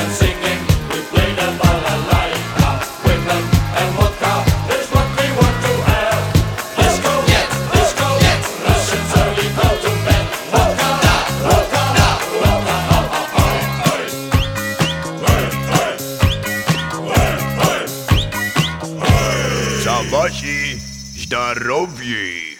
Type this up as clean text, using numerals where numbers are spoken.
singing, we play the balalaika. Women and vodka is what we want to have. Disco, disco, Russians early go to bed. Vodka, vodka, vodka, Za wasi zdrowie.